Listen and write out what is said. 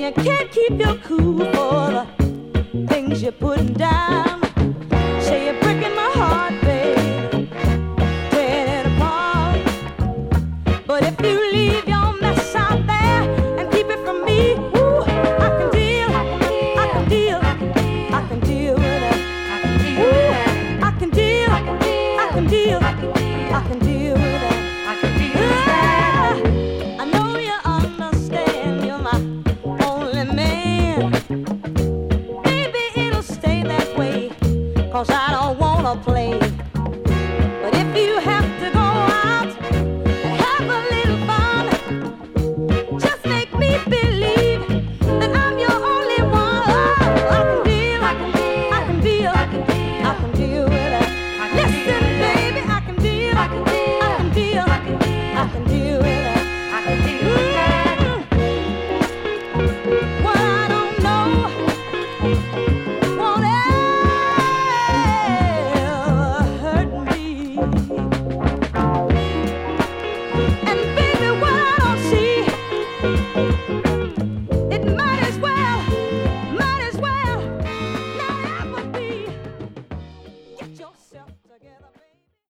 you can't keep your cool for the things you're putting down. Say you're breaking my heart, babe, tearing it apart. But if you leave your mess out there and keep it from me, ooh, I can deal, I can deal, I can deal with it. Ooh, I can deal, I can deal, I can deal with it. I know you understand, you're my only man. Maybe it'll stay that way, 'cause I don't wanna play. But if you have to go out and have a little fun, just make me believe that I'm your only one. Oh, I can deal, I can deal, I can deal with it. Listen, baby, I can deal, I can deal, I can deal with it. What I don't know won't ever hurt me.